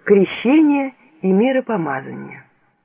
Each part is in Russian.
Крещение и миропомазание.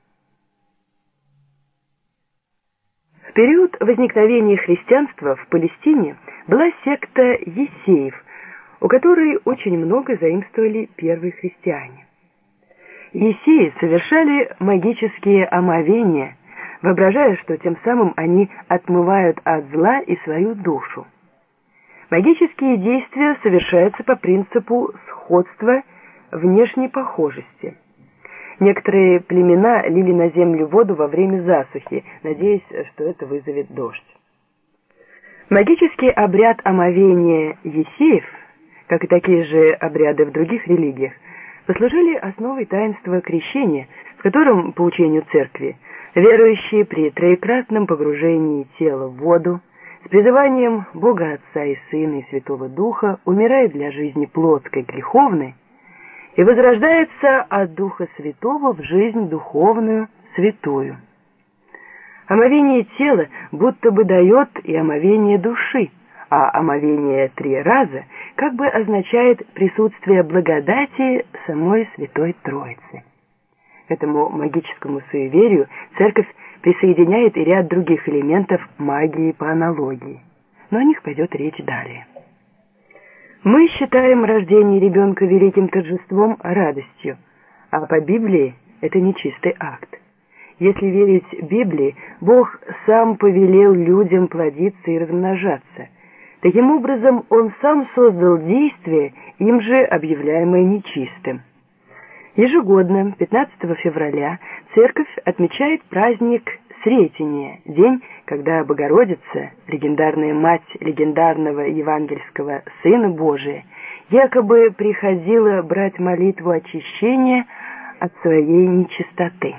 В период возникновения христианства в Палестине была секта Есеев, у которой очень много заимствовали первые христиане. Есеи совершали магические омовения, воображая, что тем самым они отмывают от зла и свою душу. Магические действия совершаются по принципу сходства внешней похожести. Некоторые племена лили на землю воду во время засухи, надеясь, что это вызовет дождь. Магический обряд омовения Есеев, как и такие же обряды в других религиях, послужили основой таинства крещения, в котором, по учению церкви, верующие при троекратном погружении тела в воду с призыванием Бога Отца и Сына и Святого Духа умирает для жизни плотской греховной и возрождается от Духа Святого в жизнь духовную, святую. Омовение тела будто бы дает и омовение души, а омовение 3 раза как бы означает присутствие благодати самой Святой Троицы. К этому магическому суеверию церковь присоединяет и ряд других элементов магии по аналогии, но о них пойдет речь далее. Мы считаем рождение ребенка великим торжеством, радостью, а по Библии это нечистый акт. Если верить Библии, Бог сам повелел людям плодиться и размножаться. Таким образом, Он сам создал действие, им же объявляемое нечистым. Ежегодно, 15 февраля, церковь отмечает праздник Сретения, день, когда Богородица, легендарная мать легендарного евангельского Сына Божия, якобы приходила брать молитву очищения от своей нечистоты.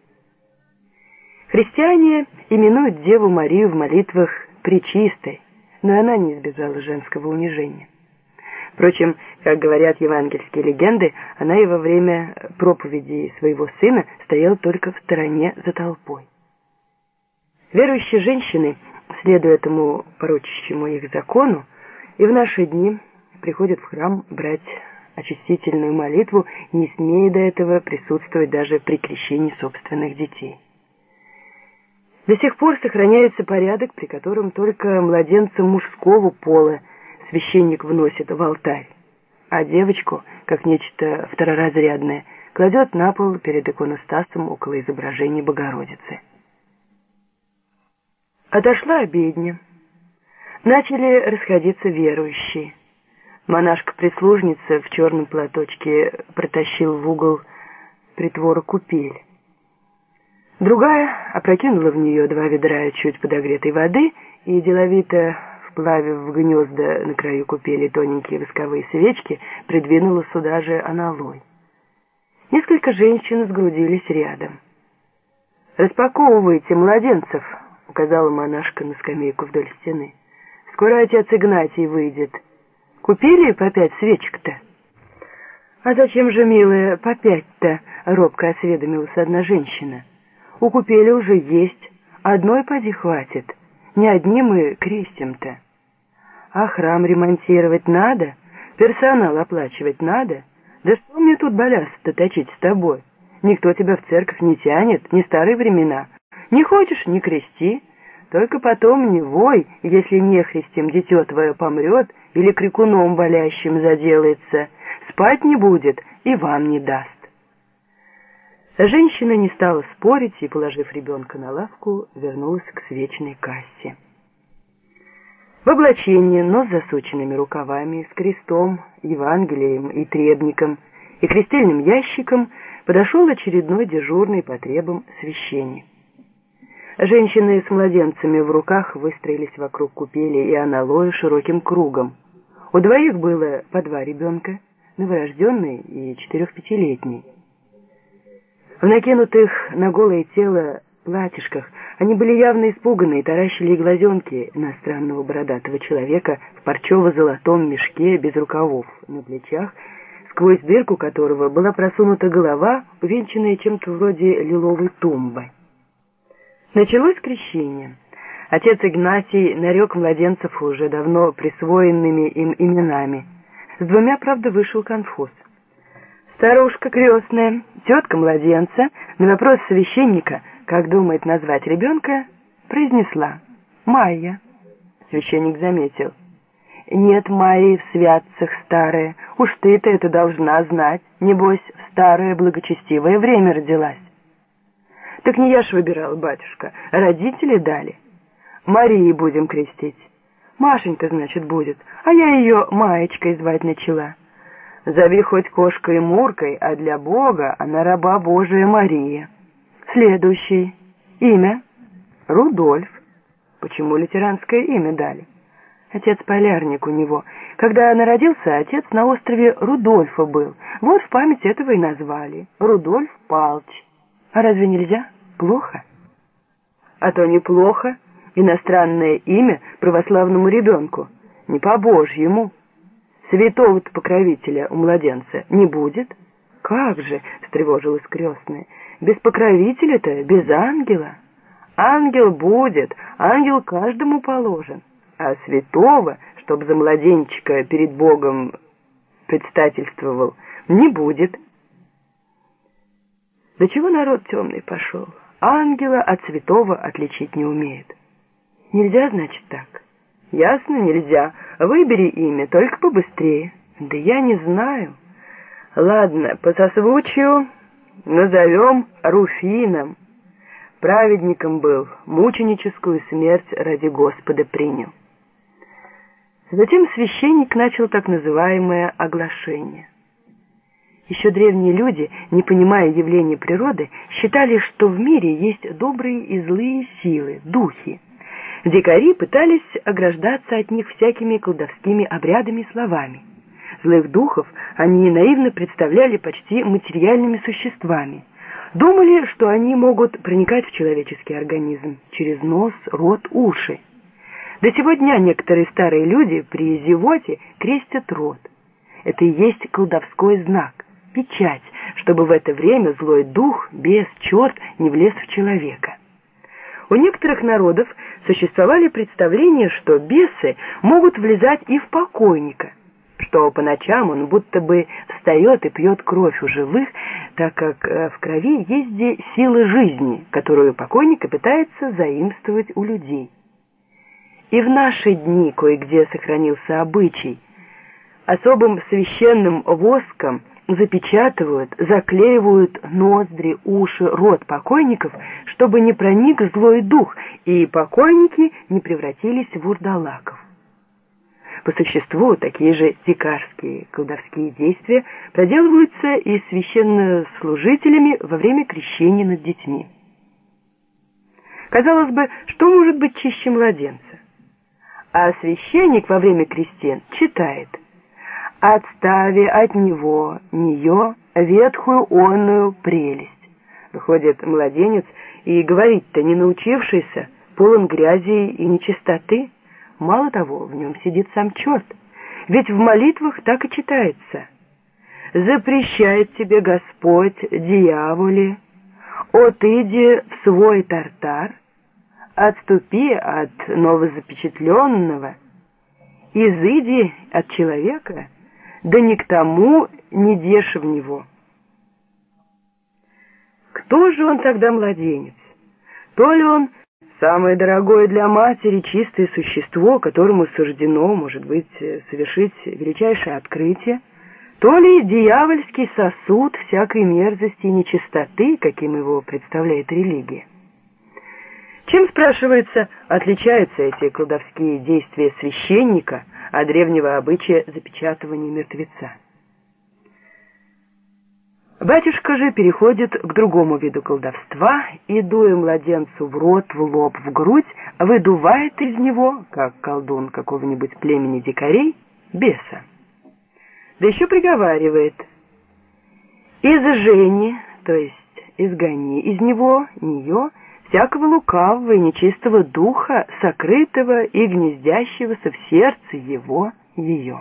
Христиане именуют Деву Марию в молитвах Пречистой, но она не избежала женского унижения. Впрочем, как говорят евангельские легенды, она и во время проповеди своего сына стояла только в стороне за толпой. Верующие женщины, следуя этому порочащему их закону, и в наши дни приходят в храм брать очистительную молитву, не смея до этого присутствовать даже при крещении собственных детей. До сих пор сохраняется порядок, при котором только младенца мужского пола священник вносит в алтарь, а девочку, как нечто второразрядное, кладет на пол перед иконостасом около изображения Богородицы. Отошла обедня. Начали расходиться верующие. Монашка-прислужница в черном платочке протащила в угол притвора купель. Другая опрокинула в нее 2 ведра чуть подогретой воды и, деловито вплавив в гнезда на краю купели тоненькие восковые свечки, придвинула сюда же аналой. Несколько женщин сгрудились рядом. «Распаковывайте младенцев», — указала монашка на скамейку вдоль стены. «Скоро отец Игнатий выйдет. Купили по 5 свечек-то?» «А зачем же, милая, по 5-то?» — робко осведомилась одна женщина. «У купели уже есть. Одной поди хватит. Не одни мы крестим-то. А храм ремонтировать надо? Персонал оплачивать надо? Да что мне тут баляса-то точить с тобой? Никто тебя в церковь не тянет, не старые времена. Не хочешь — не крести. Только потом не вой, если нехристем дитё твое помрет или крикуном болящим заделается. Спать не будет и вам не даст». Женщина не стала спорить и, положив ребенка на лавку, вернулась к свечной кассе. В облачении, но с засученными рукавами, с крестом, Евангелием и требником и крестильным ящиком подошел очередной дежурный по требам священник. Женщины с младенцами в руках выстроились вокруг купели и аналоя широким кругом. У двоих было по 2 ребенка, новорожденный и 4-5-летний. В накинутых на голое тело платьишках они были явно испуганы и таращили глазенки на странного бородатого человека в парчево-золотом мешке без рукавов на плечах, сквозь дырку которого была просунута голова, увенчанная чем-то вроде лиловой тумбы. Началось крещение. Отец Игнатий нарек младенцев уже давно присвоенными им именами. С 2, правда, вышел конфуз. Старушка крестная, тетка младенца, на вопрос священника, как думает назвать ребенка, произнесла: «Майя». Священник заметил: «Нет Майи в святцах старая, уж ты-то это должна знать, небось, в старое благочестивое время родилась». «Так не я ж выбирала, батюшка, родители дали. Марии будем крестить». «Машенька, значит, будет, а я ее Маечкой звать начала». «Зови хоть кошкой и Муркой, а для Бога она раба Божия Мария». «Следующий. Имя?» «Рудольф». «Почему лютеранское имя дали?» «Отец полярник у него. Когда народился, отец на острове Рудольфа был. Вот в память этого и назвали. Рудольф Палч. А разве нельзя? Плохо?» «А то неплохо. Иностранное имя православному ребенку. Не по-божьему. Святого-то покровителя у младенца не будет». «Как же?» — встревожилась крестная. «Без покровителя-то, без ангела». «Ангел будет, ангел каждому положен. А святого, чтоб за младенчика перед Богом предстательствовал, не будет». До чего народ темный пошел? Ангела от святого отличить не умеет. Нельзя, значит, так? Ясно, нельзя. Выбери имя, только побыстрее. Да я не знаю. Ладно, по созвучию назовем Руфином. Праведником был, мученическую смерть ради Господа принял. Затем священник начал так называемое оглашение. Еще древние люди, не понимая явления природы, считали, что в мире есть добрые и злые силы, духи. Дикари пытались ограждаться от них всякими колдовскими обрядами и словами. Злых духов они наивно представляли почти материальными существами. Думали, что они могут проникать в человеческий организм через нос, рот, уши. До сего дня некоторые старые люди при зевоте крестят рот. Это и есть колдовской знак, печать, чтобы в это время злой дух, бес, черт не влез в человека. У некоторых народов существовали представления, что бесы могут влезать и в покойника, что по ночам он будто бы встает и пьет кровь у живых, так как в крови есть сила жизни, которую покойник пытается заимствовать у людей. И в наши дни кое-где сохранился обычай. Особым священным воском запечатывают, заклеивают ноздри, уши, рот покойников, чтобы не проник злой дух, и покойники не превратились в вурдалаков. По существу, такие же дикарские колдовские действия проделываются и священнослужителями во время крещения над детьми. Казалось бы, что может быть чище младенца? А священник во время крестин читает: «Отстави от него, нее, ветхую онную прелесть». Выходит, младенец и говорить-то не научившийся, полон грязи и нечистоты. Мало того, в нем сидит сам черт. Ведь в молитвах так и читается: «Запрещает тебе Господь, дьяволе, отыди в свой тартар, отступи от новозапечатленного, изыди от человека, да ни к тому не дешь в него». Кто же он тогда младенец? То ли он самое дорогое для матери чистое существо, которому суждено, может быть, совершить величайшее открытие, то ли дьявольский сосуд всякой мерзости и нечистоты, каким его представляет религия. Чем, спрашивается, отличаются эти колдовские действия священника от древнего обычая запечатывания мертвеца? Батюшка же переходит к другому виду колдовства и, дуя младенцу в рот, в лоб, в грудь, выдувает из него, как колдун какого-нибудь племени дикарей, беса. Да еще приговаривает: «Изжени, то есть изгони из него, нее, всякого лукавого и нечистого духа, сокрытого и гнездящегося в сердце его, ее».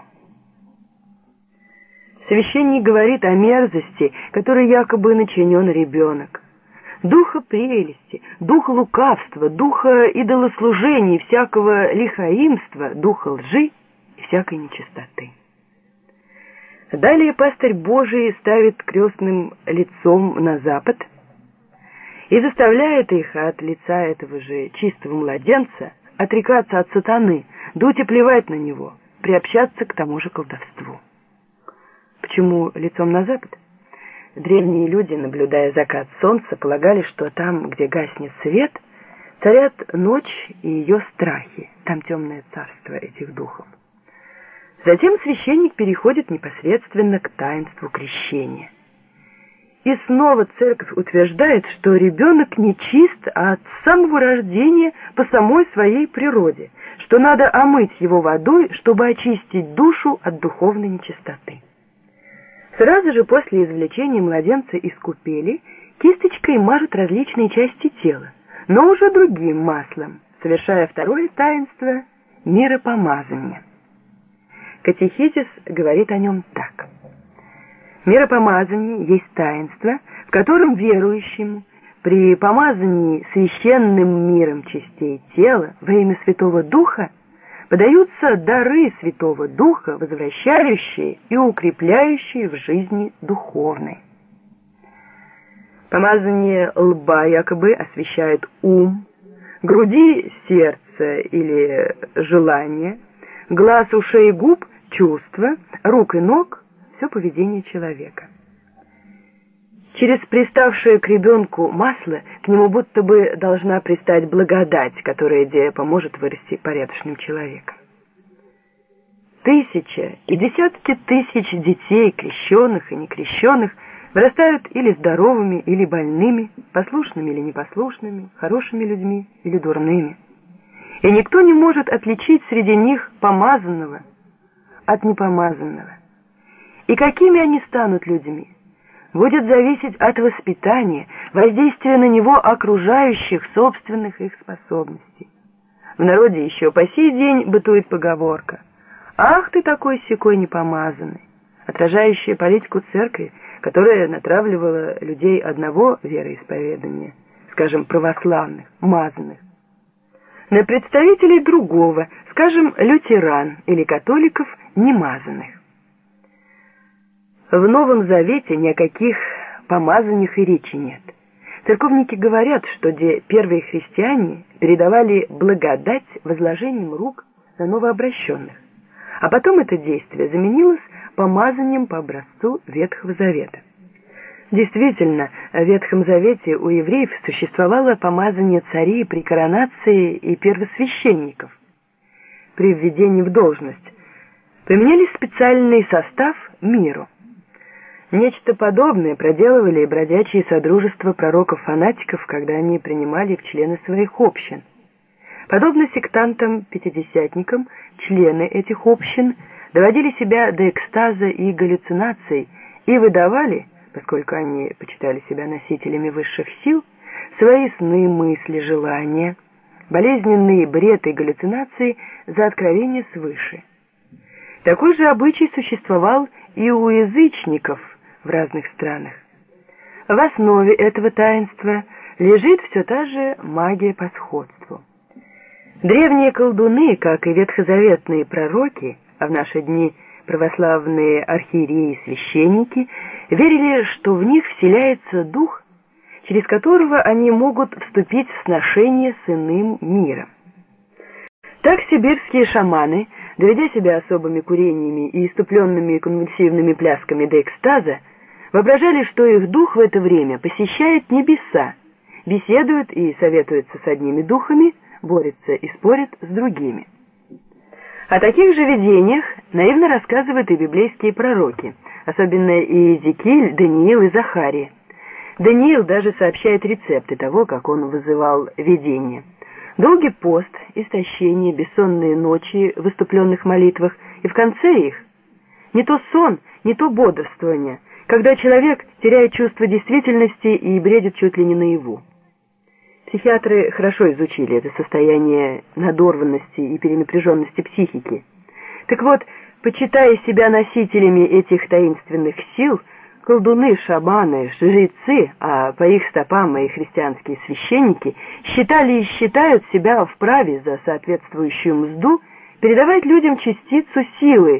Священник говорит о мерзости, которой якобы начинен ребенок. Духа прелести, духа лукавства, духа идолослужения, всякого лихаимства, духа лжи и всякой нечистоты. Далее пастырь Божий ставит крестным лицом на запад и заставляет их от лица этого же чистого младенца отрекаться от сатаны, дуть и плевать на него, приобщаться к тому же колдовству. Почему лицом на запад? Древние люди, наблюдая закат солнца, полагали, что там, где гаснет свет, царят ночь и ее страхи, там темное царство этих духов. Затем священник переходит непосредственно к таинству крещения. И снова церковь утверждает, что ребенок нечист от самого рождения по самой своей природе, что надо омыть его водой, чтобы очистить душу от духовной нечистоты. Сразу же после извлечения младенца из купели кисточкой мажут различные части тела, но уже другим маслом, совершая второе таинство – миропомазание. Катехизис говорит о нем так. Миропомазание есть таинство, в котором верующему при помазании священным миром частей тела во имя Святого Духа подаются дары Святого Духа, возвращающие и укрепляющие в жизни духовной. Помазание лба якобы освещает ум, груди сердце или желание, глаз, ушей и губ – чувства, рук и ног – все поведение человека. Через приставшее к ребенку масло к нему будто бы должна пристать благодать, которая поможет вырасти порядочным человеком. Тысячи и десятки тысяч детей, крещенных и некрещенных, вырастают или здоровыми, или больными, послушными или непослушными, хорошими людьми или дурными. И никто не может отличить среди них помазанного от непомазанного. И какими они станут людьми, будет зависеть от воспитания, воздействия на него окружающих собственных их способностей. В народе еще по сей день бытует поговорка «Ах ты такой-сякой непомазанный», отражающая политику церкви, которая натравливала людей одного вероисповедания, скажем, православных, мазанных, на представителей другого, скажем, лютеран или католиков, немазанных. В Новом Завете ни о каких помазаниях и речи нет. Церковники говорят, что первые христиане передавали благодать возложением рук на новообращенных, а потом это действие заменилось помазанием по образцу Ветхого Завета. Действительно, в Ветхом Завете у евреев существовало помазание царей при коронации и первосвященников. При введении в должность применяли специальный состав миру. Нечто подобное проделывали и бродячие содружества пророков-фанатиков, когда они принимали в члены своих общин. Подобно сектантам-пятидесятникам, члены этих общин доводили себя до экстаза и галлюцинаций и выдавали, поскольку они почитали себя носителями высших сил, свои сны, мысли, желания, болезненные бред и галлюцинации за откровение свыше. Такой же обычай существовал и у язычников в разных странах. В основе этого таинства лежит все та же магия по сходству. Древние колдуны, как и ветхозаветные пророки, а в наши дни православные архиереи и священники, верили, что в них вселяется дух, через которого они могут вступить в сношение с иным миром. Так сибирские шаманы, доведя себя особыми курениями и иступленными конвульсивными плясками до экстаза, воображали, что их дух в это время посещает небеса, беседует и советуется с одними духами, борется и спорит с другими. О таких же видениях наивно рассказывают и библейские пророки, особенно Иезекииль, Даниил и Захария. Даниил даже сообщает рецепты того, как он вызывал видения. Долгий пост, истощение, бессонные ночи в выступленных молитвах, и в конце их не то сон, не то бодрствование, когда человек теряет чувство действительности и бредит чуть ли не наяву. Психиатры хорошо изучили это состояние надорванности и перенапряженности психики. Так вот, почитая себя носителями этих таинственных сил, колдуны, шаманы, жрецы, а по их стопам и христианские священники, считали и считают себя вправе за соответствующую мзду передавать людям частицу силы,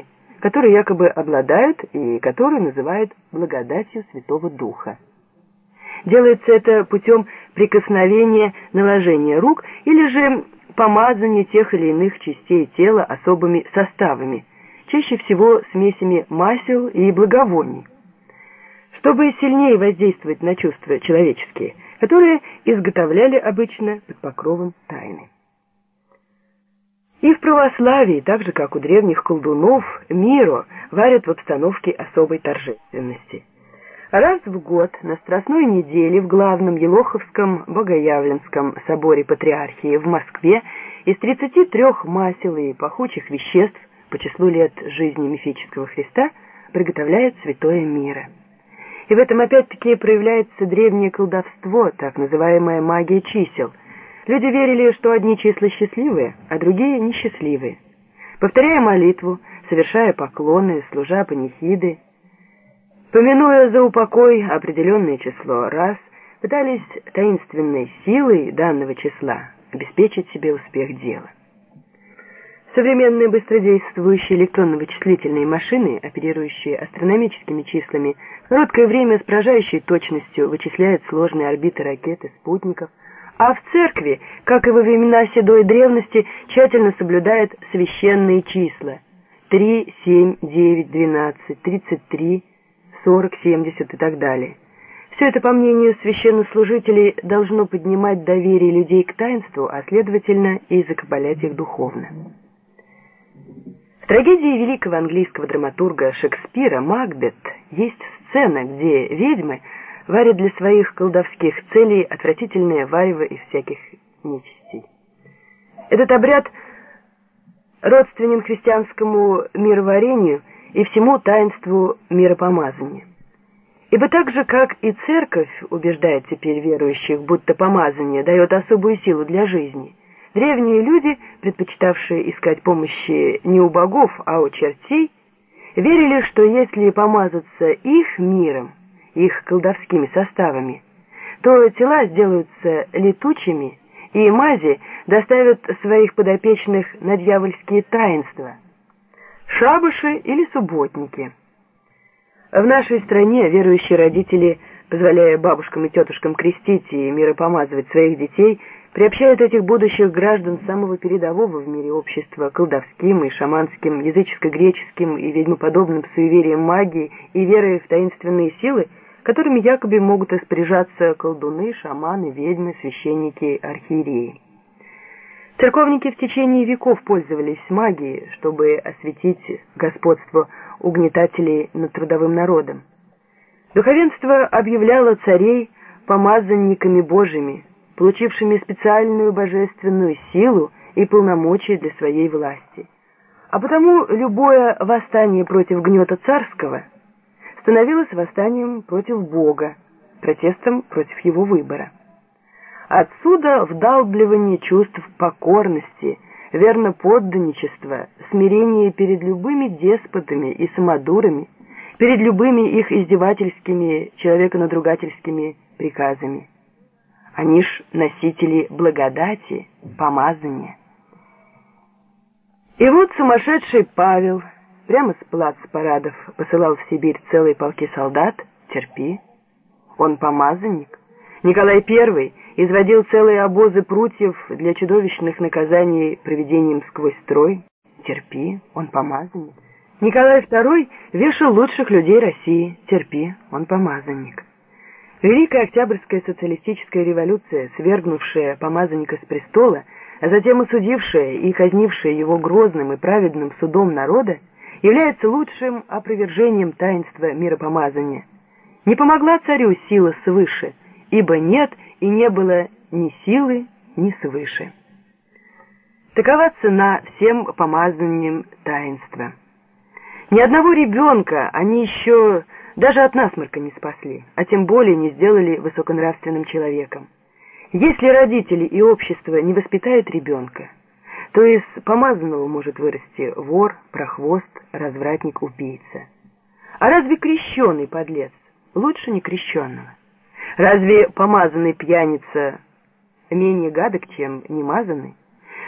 которой якобы обладают и которую называют благодатью Святого Духа. Делается это путем прикосновения, наложения рук или же помазания тех или иных частей тела особыми составами, чаще всего смесями масел и благовоний, чтобы сильнее воздействовать на чувства человеческие, которые изготовляли обычно под покровом тайны. И в православии, так же как у древних колдунов, миро варят в обстановке особой торжественности. Раз в год на Страстной неделе в главном Елоховском Богоявленском соборе Патриархии в Москве из 33 масел и пахучих веществ по числу лет жизни мифического Христа приготовляют святое миро. И в этом опять-таки проявляется древнее колдовство, так называемая магия чисел. Люди верили, что одни числа счастливые, а другие несчастливые. Повторяя молитву, совершая поклоны, служа панихиды, помянуя за упокой определенное число раз, пытались таинственной силой данного числа обеспечить себе успех дела. Современные быстродействующие электронно-вычислительные машины, оперирующие астрономическими числами, в короткое время с поражающей точностью вычисляют сложные орбиты ракет и спутников, а в церкви, как и во времена седой древности, тщательно соблюдают священные числа 3, 7, 9, 12, 33, 40, 70 и так далее. Все это, по мнению священнослужителей, должно поднимать доверие людей к таинству, а следовательно и закабалять их духовно. В трагедии великого английского драматурга Шекспира «Макбет» есть сцена, где ведьмы варят для своих колдовских целей отвратительное варево из всяких нечистей. Этот обряд родственен христианскому мироварению и всему таинству миропомазания. Ибо так же, как и церковь убеждает теперь верующих, будто помазание дает особую силу для жизни, древние люди, предпочитавшие искать помощи не у богов, а у чертей, верили, что если помазаться их миром, их колдовскими составами, то тела сделаются летучими, и мази доставят своих подопечных на дьявольские таинства, шабаши или субботники. В нашей стране верующие родители, позволяя бабушкам и тетушкам крестить и миропомазывать своих детей, приобщают этих будущих граждан самого передового в мире общества колдовским и шаманским, языческо-греческим и ведьмоподобным суеверием магии и верой в таинственные силы, которыми якобы могут распоряжаться колдуны, шаманы, ведьмы, священники, архиереи. Церковники в течение веков пользовались магией, чтобы осветить господство угнетателей над трудовым народом. Духовенство объявляло царей помазанниками Божьими, получившими специальную божественную силу и полномочия для своей власти. А потому любое восстание против гнета царского становилось восстанием против Бога, протестом против его выбора. Отсюда вдалбливание чувств покорности, верноподданничества, смирение перед любыми деспотами и самодурами, перед любыми их издевательскими, человеконадругательскими приказами. Они ж носители благодати, помазания. И вот сумасшедший Павел прямо с плацпарадов посылал в Сибирь целые полки солдат. Терпи. Он помазанник. Николай I изводил целые обозы прутьев для чудовищных наказаний проведением сквозь строй. Терпи. Он помазанник. Николай II вешал лучших людей России. Терпи. Он помазанник. Великая Октябрьская социалистическая революция, свергнувшая помазанника с престола, а затем осудившая и казнившая его грозным и праведным судом народа, является лучшим опровержением таинства миропомазания. Не помогла царю сила свыше, ибо нет и не было ни силы, ни свыше. Такова цена всем помазаниям таинства. Ни одного ребенка они еще даже от насморка не спасли, а тем более не сделали высоконравственным человеком. Если родители и общество не воспитают ребенка, то из помазанного может вырасти вор, прохвост, развратник, убийца. А разве крещеный подлец лучше некрещенного? Разве помазанный пьяница менее гадок, чем немазанный?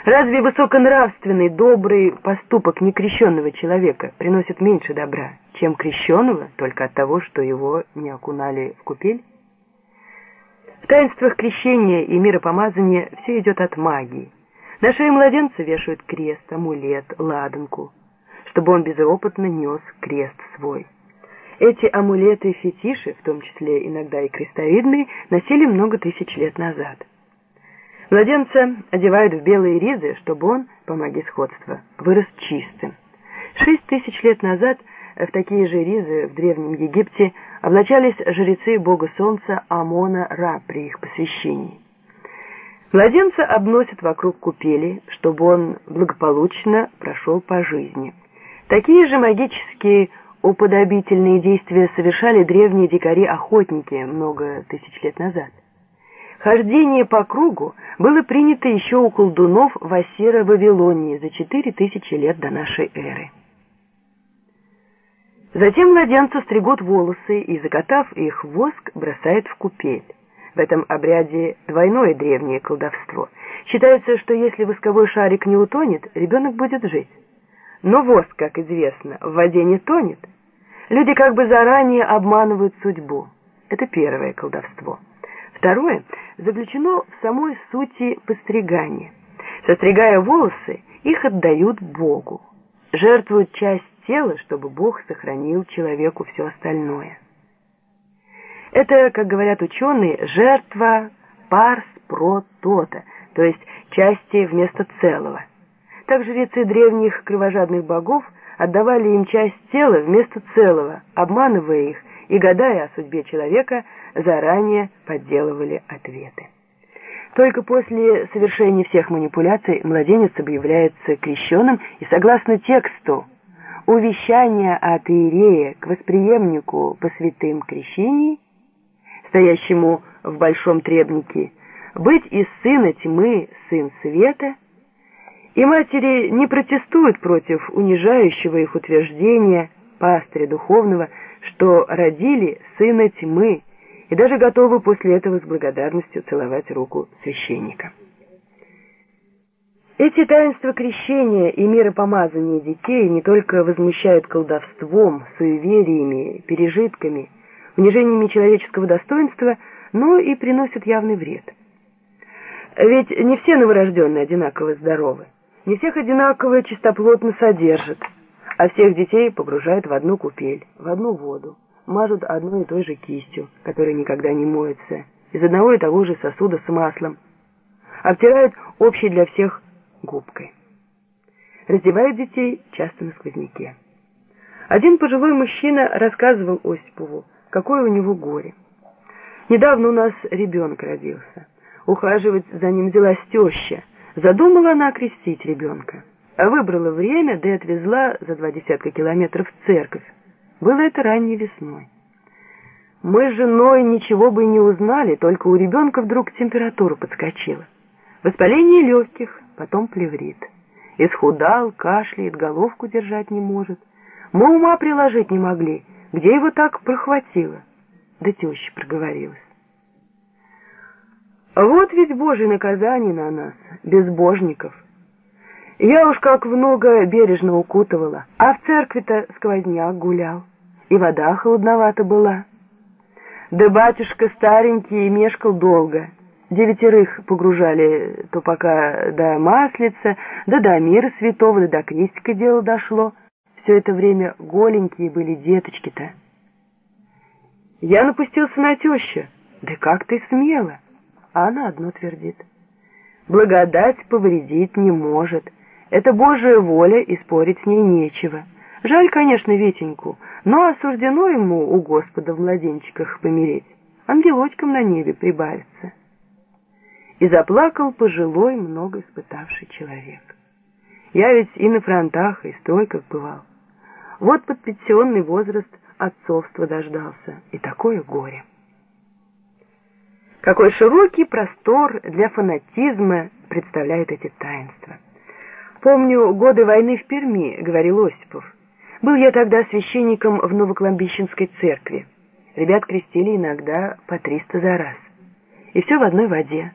Разве высоконравственный, добрый поступок некрещенного человека приносит меньше добра, чем крещенного, только от того, что его не окунали в купель? В таинствах крещения и миропомазания все идет от магии. На шею младенца вешают крест, амулет, ладанку, чтобы он безропотно нес крест свой. Эти амулеты и фетиши, в том числе иногда и крестовидные, носили много тысяч лет назад. Младенца одевают в белые ризы, чтобы он, по магии сходства, вырос чистым. 6000 лет назад в такие же ризы в Древнем Египте облачались жрецы бога солнца Амона-Ра при их посвящении. Младенца обносят вокруг купели, чтобы он благополучно прошел по жизни. Такие же магические уподобительные действия совершали древние дикари-охотники много тысяч лет назад. Хождение по кругу было принято еще у колдунов в Ассиро-Вавилонии за 4000 лет до нашей эры. Затем младенцу стригут волосы и, закатав их в воск, бросают в купель. В этом обряде двойное древнее колдовство. Считается, что если восковой шарик не утонет, ребенок будет жить. Но воск, как известно, в воде не тонет. Люди как бы заранее обманывают судьбу. Это первое колдовство. Второе заключено в самой сути постригания. Состригая волосы, их отдают Богу. Жертвуют часть тела, чтобы Бог сохранил человеку все остальное. Это, как говорят ученые, жертва парс про тота, то есть части вместо целого. Так жрецы древних кровожадных богов отдавали им часть тела вместо целого, обманывая их и, гадая о судьбе человека, заранее подделывали ответы. Только после совершения всех манипуляций младенец объявляется крещенным, и согласно тексту увещания от иерея к восприемнику по святым крещений, стоящему в большом требнике, быть из сына тьмы сын света, и матери не протестуют против унижающего их утверждения пастыря духовного, что родили сына тьмы, и даже готовы после этого с благодарностью целовать руку священника. Эти таинства крещения и миропомазания детей не только возмущают колдовством, суевериями, пережитками, унижениями человеческого достоинства, но и приносят явный вред. Ведь не все новорожденные одинаково здоровы, не всех одинаково чистоплотно содержат, а всех детей погружают в одну купель, в одну воду, мажут одной и той же кистью, которая никогда не моется, из одного и того же сосуда с маслом, обтирают общей для всех губкой. Раздевают детей часто на сквозняке. Один пожилой мужчина рассказывал Осипову, какое у него горе. Недавно у нас ребенок родился. Ухаживать за ним взялась теща. Задумала она окрестить ребенка. Выбрала время, да и отвезла за 20 километров в церковь. Было это ранней весной. Мы с женой ничего бы и не узнали, только у ребенка вдруг температура подскочила. Воспаление легких, потом плеврит. Исхудал, кашляет, головку держать не может. Мы ума приложить не могли, где его так прохватило. Да теща проговорилась. Вот ведь Божье наказание на нас, безбожников. Я уж как много бережно укутывала, а в церкви-то сквозняк гулял, и вода холодновата была. Да батюшка старенький мешкал долго, 9 погружали, то пока до Маслица, да до мира святого, да до крестика дело дошло. Все это время голенькие были деточки-то. Я напустился на тещу. Да как ты смела? А она одно твердит. Благодать повредить не может. Это Божья воля, и спорить с ней нечего. Жаль, конечно, Витеньку, но осуждено ему у Господа в младенчиках помереть. Ангелочком на небе прибавится. И заплакал пожилой, много испытавший человек. Я ведь и на фронтах, и в стройках бывал. Вот под пенсионный возраст отцовства дождался, и такое горе. Какой широкий простор для фанатизма представляют эти таинства. Помню, годы войны в Перми, говорил Осипов. Был я тогда священником в Новокламбищенской церкви. Ребят крестили иногда по 300 за раз. И все в одной воде.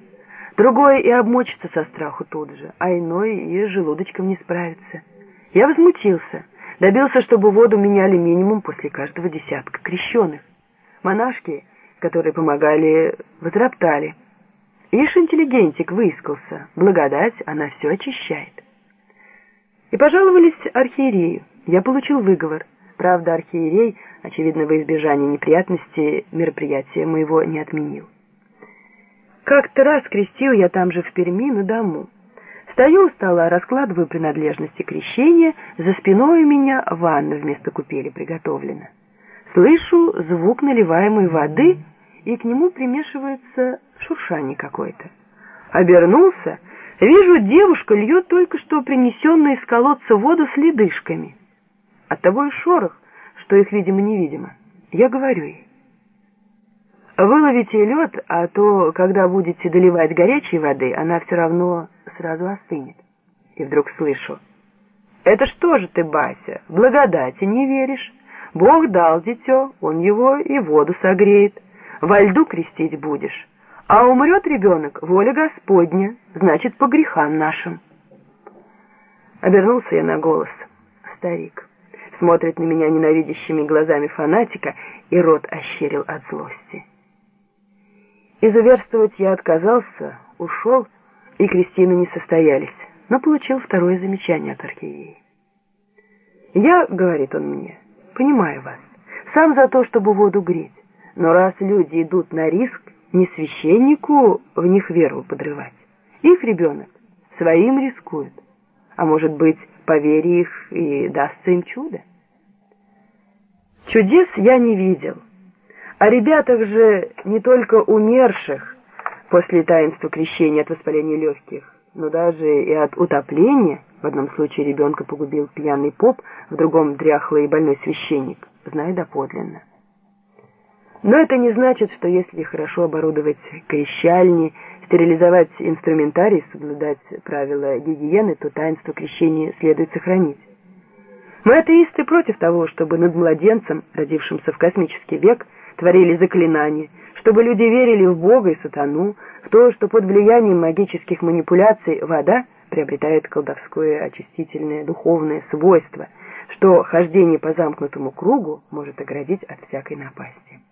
Другой и обмочится со страху тут же, а иной и с желудочком не справится. Я возмутился, добился, чтобы воду меняли минимум после каждого десятка крещеных. Монашки, которые помогали, возроптали. Ишь, интеллигентик выискался, благодать, она все очищает. И пожаловались архиерею. Я получил выговор. Правда, архиерей, очевидно, во избежание неприятностей, мероприятия моего не отменил. Как-то раз крестил я там же в Перми на дому. Стою у стола, раскладываю принадлежности крещения, за спиной у меня ванна вместо купели приготовлена. Слышу звук наливаемой воды, и к нему примешивается шуршание какое-то. Обернулся, вижу, девушка льет только что принесенную из колодца воду с ледышками. Оттого и шорох, что их видимо-невидимо. Я говорю ей: выловите лед, а то, когда будете доливать горячей воды, она все равно сразу остынет. И вдруг слышу: это что же ты, Бася, благодати не веришь? Бог дал дитё, он его и воду согреет. Во льду крестить будешь. А умрет ребенок, воля Господня, значит, по грехам нашим. Обернулся я на голос. Старик смотрит на меня ненавидящими глазами фанатика, и рот ощерил от злости. Изуверствовать я отказался, ушел, и крестины не состоялись, но получил второе замечание от архиерея. «Я, — говорит он мне, — понимаю вас, сам за то, чтобы воду греть, но раз люди идут на риск, не священнику в них веру подрывать. Их ребенок своим рискует, а может быть, по вере их и дастся им чудо. Чудес я не видел. О ребятах же, не только умерших после таинства крещения от воспаления легких, но даже и от утопления, в одном случае ребенка погубил пьяный поп, в другом дряхлый и больной священник, знаю доподлинно. Но это не значит, что если хорошо оборудовать крещальни, стерилизовать инструментарий, соблюдать правила гигиены, то таинство крещения следует сохранить. Мы атеисты против того, чтобы над младенцем, родившимся в космический век, творили заклинания, чтобы люди верили в Бога и сатану, в то, что под влиянием магических манипуляций вода приобретает колдовское очистительное духовное свойство, что хождение по замкнутому кругу может оградить от всякой напасти.